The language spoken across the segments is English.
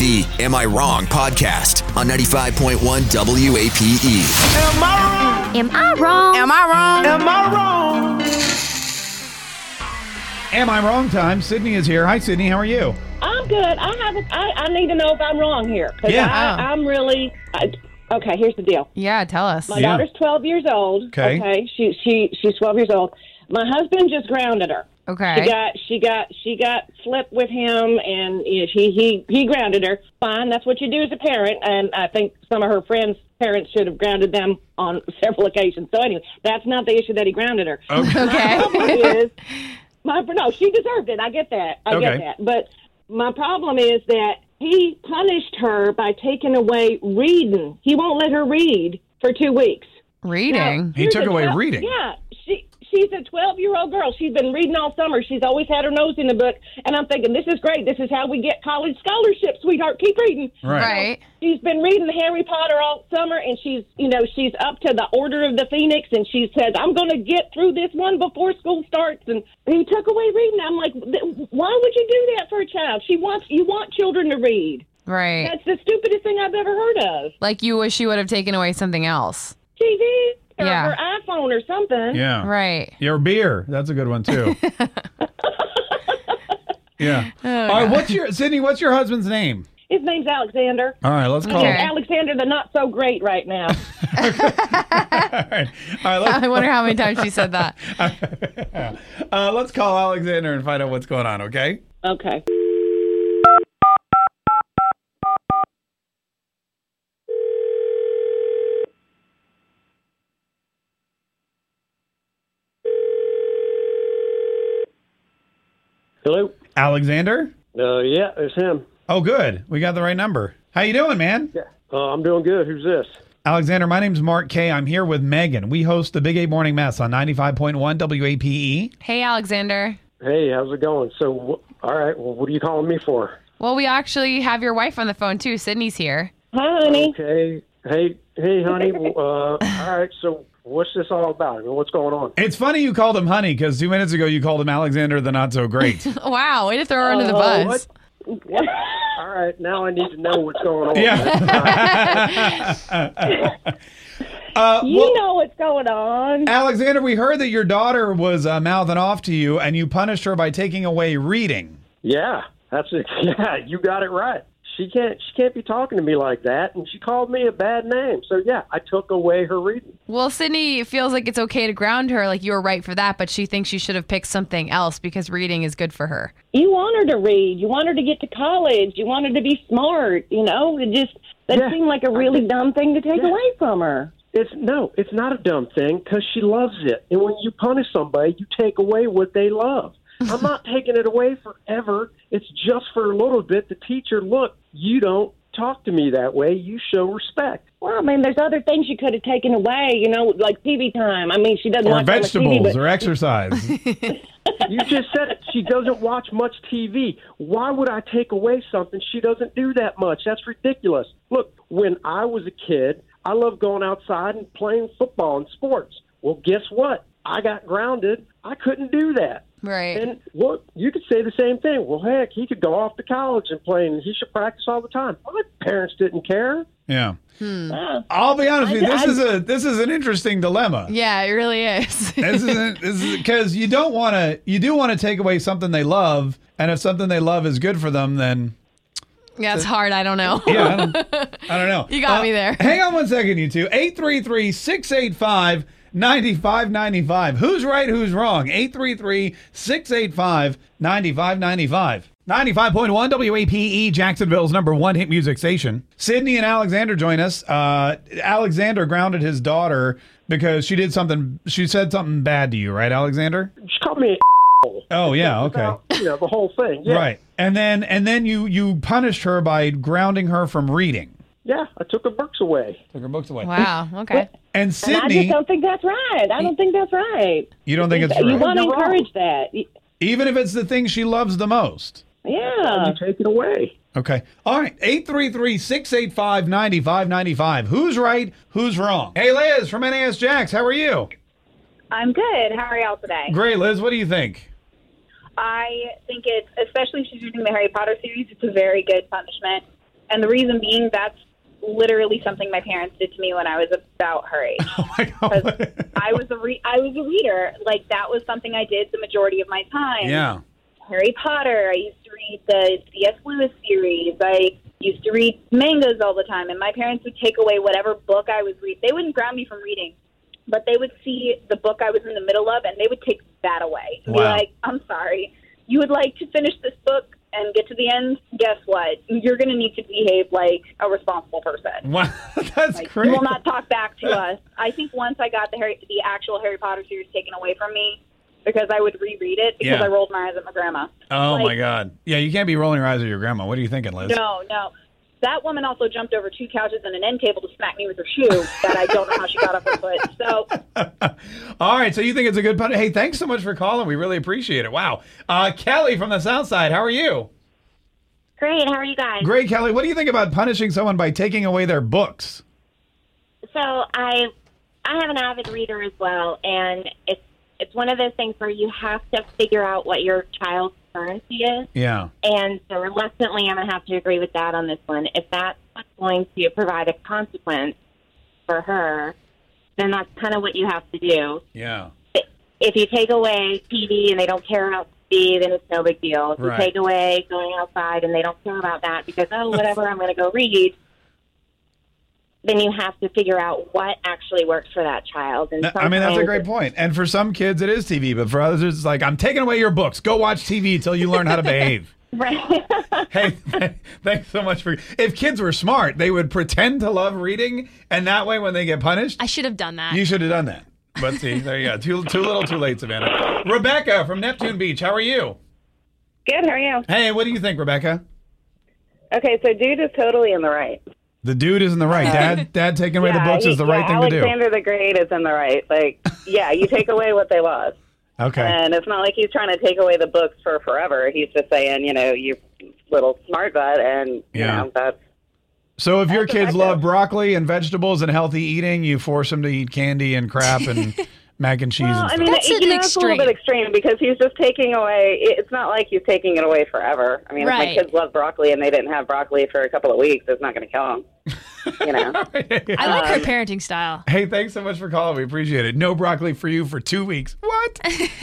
The Am I Wrong podcast on 95.1 WAPE. Am I wrong? Am I wrong? Am I wrong? Am I wrong? Am I wrong time? Sydney is here. Hi, Sydney. How are you? I'm good. I need to know if I'm wrong here. Yeah. I'm really... okay, here's the deal. Yeah, tell us. My daughter's 12 years old. Okay. She's 12 years old. My husband just grounded her. Okay. She got flipped with him, and he grounded her. Fine, that's what you do as a parent. And I think some of her friends' parents should have grounded them on several occasions. So anyway, that's not the issue that he grounded her. Okay. No, she deserved it. I get that. I get Okay. that. But my problem is that he punished her by taking away reading. He won't let her read for 2 weeks. Reading. He took away reading. Yeah, she's a 12-year-old girl. She's been reading all summer. She's always had her nose in the book. And I'm thinking, this is great. This is how we get college scholarships, sweetheart. Keep reading. Right. She's been reading Harry Potter all summer, and she's up to the Order of the Phoenix, and she says, I'm going to get through this one before school starts. And he took away reading. I'm like, why would you do that for a child? You want children to read. Right. That's the stupidest thing I've ever heard of. Like you wish you would have taken away something else. TV or Yeah. her iPhone or something. Yeah. Right. Your beer. That's a good one, too. Yeah. All right. Sydney, what's your husband's name? His name's Alexander. All right. Let's call Okay. him. Alexander, the not so great right now. All right. I wonder how many times she said that. Let's call Alexander and find out what's going on, okay? Okay. Hello. Alexander? Yeah, it's him. Oh, good. We got the right number. How you doing, man? Yeah. I'm doing good. Who's this? Alexander, my name's Mark K. I'm here with Megan. We host the Big 8 Morning Mess on 95.1 WAPE. Hey, Alexander. Hey, how's it going? So, all right. Well, what are you calling me for? Well, we actually have your wife on the phone, too. Sydney's here. Hi, honey. Okay. Hey, honey. Well, all right. So, what's this all about? I mean, what's going on? It's funny you called him honey because 2 minutes ago you called him Alexander the Not So Great. Wow, way to throw her under the bus. What? All right. Now I need to know what's going on. Yeah. You know what's going on. Alexander, we heard that your daughter was mouthing off to you and you punished her by taking away reading. Yeah. That's it. Yeah, you got it right. She can't be talking to me like that, and she called me a bad name. So, yeah, I took away her reading. Well, Sydney feels like it's okay to ground her, like you were right for that, but she thinks she should have picked something else because reading is good for her. You want her to read. You want her to get to college. You want her to be smart. That seemed like a really dumb thing to take away from her. It's not a dumb thing because she loves it. And when you punish somebody, you take away what they love. I'm not taking it away forever. It's just for a little bit to teach her, look, you don't talk to me that way. You show respect. Well, I mean, there's other things you could have taken away, like TV time. I mean, she doesn't Or watch much vegetables TV, but or exercise. You just said it. She doesn't watch much TV. Why would I take away something? She doesn't do that much. That's ridiculous. Look, when I was a kid, I loved going outside and playing football and sports. Well, guess what? I got grounded. I couldn't do that. Right. And look, you could say the same thing. Well, heck, he could go off to college and play, and he should practice all the time. My parents didn't care. Yeah. I'll be honest with you. This is an interesting dilemma. Yeah, it really is. This is because you do want to take away something they love, and if something they love is good for them, then Yeah, it's hard. I don't know. yeah, I don't know. You got me there. Hang on one second, you two. 833-685-9595. Who's right? Who's wrong? 833-685-9595. 95.1 WAPE, Jacksonville's #1 hit music station. Sydney and Alexander join us. Alexander grounded his daughter because she said something bad to you, right, Alexander? She called me Oh, yeah, okay. about, the whole thing. Yeah. Right. And then you punished her by grounding her from reading. Yeah, I took her books away. Took her books away. Wow. Okay. And And I Sydney, just don't think that's right. I don't think that's right. you don't think it's You right? want to You're wrong. encourage that. Even if it's the thing she loves the most. Yeah. You take it away. Okay. All right. 833-685-9595. Who's right? Who's wrong? Hey, Liz from NAS Jax. How are you? I'm good. How are y'all today? Great, Liz. What do you think? I think it's, especially if she's using the Harry Potter series, it's a very good punishment. And the reason being, that's literally something my parents did to me when I was about her age. Oh my God. I was a reader. Like, that was something I did the majority of my time. Yeah. Harry Potter. I used to read the C.S. Lewis series. I used to read mangas all the time, and my parents would take away whatever book I was reading. They wouldn't ground me from reading, but they would see the book I was in the middle of, and they would take that away. And be like, I'm sorry. You would like to finish this book and get to the end? Guess what? You're going to need to behave like a responsible person. Wow, that's like, crazy. You will not talk back to us. I think once I got the actual Harry Potter series taken away from me, because I would reread it because I rolled my eyes at my grandma. Oh, my God. Yeah, you can't be rolling your eyes at your grandma. What are you thinking, Liz? No. That woman also jumped over 2 couches and an end table to smack me with her shoe that I don't know how she got off her foot. So, all right, so you think it's a good pun? Hey, thanks so much for calling. We really appreciate it. Wow. Kelly from the South Side, how are you? Great. How are you guys? Great, Kelly. What do you think about punishing someone by taking away their books? So I have an avid reader as well, and it's one of those things where you have to figure out what your child's currency is. Yeah. And so reluctantly, I'm going to have to agree with that on this one. If that's what's going to provide a consequence for her, then that's kind of what you have to do. Yeah. If you take away TV and they don't care about TV, then it's no big deal. If you Right. take away going outside and they don't care about that because, whatever, I'm going to go read, then you have to figure out what actually works for that child. And That's a great point. And for some kids, it is TV, but for others, it's like, I'm taking away your books. Go watch TV until you learn how to behave. Right. Hey, thanks so much for. If kids were smart, they would pretend to love reading, and that way, when they get punished, I should have done that. you should have done that. But see, there you go. Too little, too late, Savannah. Rebecca from Neptune Beach, how are you? Good, how are you? Hey, what do you think, Rebecca? Okay, so dude is totally in the right. The dude is in the right. Dad taking away the books is the right thing to do. Alexander the Great is in the right. Like, yeah, you take away what they lost. Okay. And it's not like he's trying to take away the books for forever. He's just saying, you little smart butt, and, that's... So if your That's kids effective. love broccoli and vegetables and healthy eating, you force them to eat candy and crap and mac and cheese and stuff. That's an it's a little bit extreme because he's just taking away. It's not like he's taking it away forever. I mean, Right. if my kids love broccoli and they didn't have broccoli for a couple of weeks, it's not going to kill them. I like her parenting style. Hey, thanks so much for calling. We appreciate it. No broccoli for you for 2 weeks. What?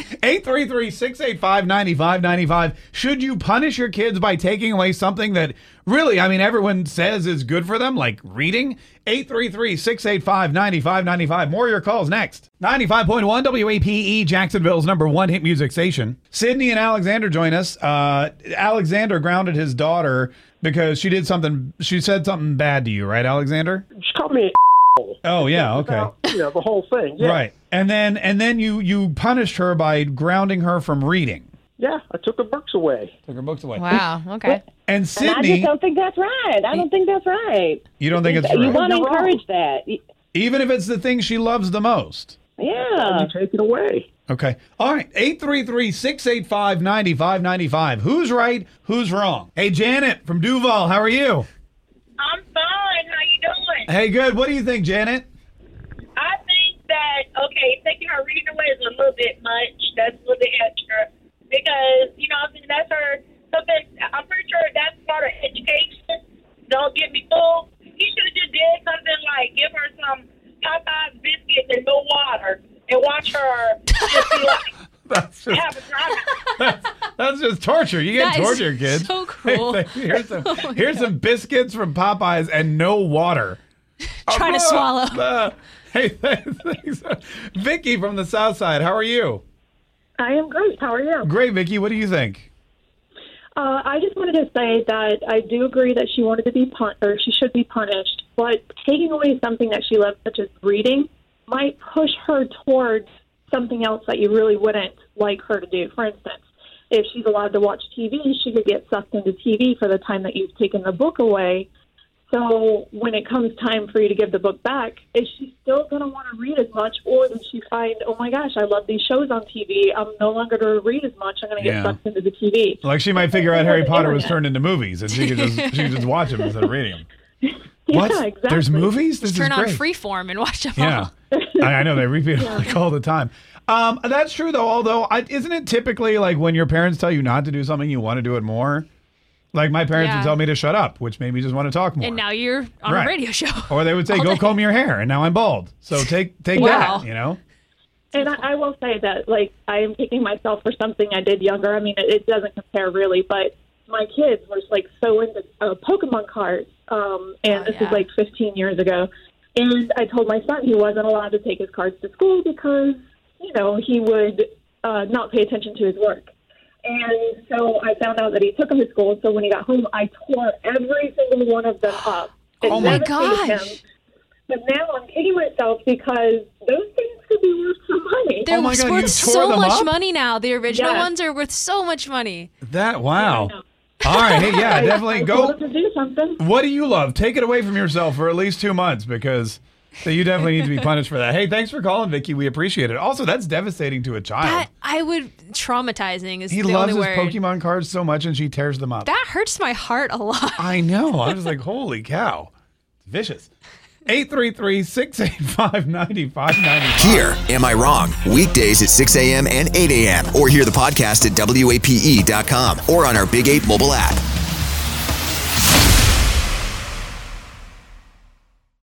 833-685-9595. Should you punish your kids by taking away something that really, everyone says is good for them, like reading? 833-685-9595. More of your calls next. 95.1 WAPE, Jacksonville's #1 hit music station. Sydney and Alexander join us. Alexander grounded his daughter because she said something bad to you, right, Alexander? She called me Oh, yeah, okay. the whole thing. Yeah. Right. And then you punished her by grounding her from reading. Yeah, I took her books away. Took her books away. Wow. Okay. And And I Sydney, just don't think that's right. I don't think that's right. you don't think it's You right. want to You're wrong. encourage that. Even if it's the thing she loves the most. Yeah. You take it away. Okay. All right. 833-685-9595. Who's right? Who's wrong? Hey, Janet from Duval. How are you? I'm fine. How you doing? Hey, good. What do you think, Janet? I think that, taking her reading away is a little bit much. That's a little bit extra. Because, I mean, that's her, something, I'm pretty sure that's part of education. Don't get me fooled. He should have just did something like give her some Popeye's biscuits and no water and watch her just be like, That's just, have a time. that's just torture. You can't That is torture your kids. so cruel. Here's some biscuits from Popeyes and no water. Trying to swallow. Hey, thanks. Vicky from the South Side. How are you? I am great. How are you? Great, Vicky. What do you think? I just wanted to say that I do agree that she wanted to be she should be punished. But taking away something that she loves, such as reading, might push her towards something else that you really wouldn't like her to do. For instance, if she's allowed to watch TV, she could get sucked into TV for the time that you've taken the book away. So when it comes time for you to give the book back, is she still going to want to read as much, or does she find, oh my gosh, I love these shows on TV, I'm no longer going to read as much, I'm going to get sucked into the TV. Like she might figure out Harry Potter was internet. turned into movies, and she could just watch them instead of reading them. Yeah, What? exactly. There's movies? This Turn is on great. Freeform and watch them Yeah. all. I know they repeat it like all the time. That's true though. Although, isn't it typically like when your parents tell you not to do something, you want to do it more? Like my parents Yeah. would tell me to shut up, which made me just want to talk more. And now you're on Right. a radio show. Or they would say, all go day. comb your hair, and now I'm bald. So take Wow. that, you know? And I will say that, like, I am kicking myself for something I did younger. I mean, it doesn't compare really, but my kids were, like, so into Pokemon cards, and this is, like, 15 years ago. And I told my son he wasn't allowed to take his cards to school because, you know, he would not pay attention to his work. And so I found out that he took them to school. So when he got home, I tore every single one of them up. and Oh, my devastated gosh. him. But now I'm kicking myself because those things could be worth some money. They're Oh my God, you worth tore so them much up? money now. The original Yes. ones are worth so much money. Wow. All right. Hey, yeah, definitely I go. told him to do something. What do you love? Take it away from yourself for at least 2 months because you definitely need to be punished for that. Hey, thanks for calling, Vicky. We appreciate it. Also, that's devastating to a child. That I would traumatizing is He the loves only his word. Pokemon cards so much and she tears them up. That hurts my heart a lot. I know. I was like, holy cow. It's vicious. 833-685-9595. Hear Am I Wrong? Weekdays at 6 a.m. and 8 a.m. Or hear the podcast at WAPE.com or on our Big 8 mobile app.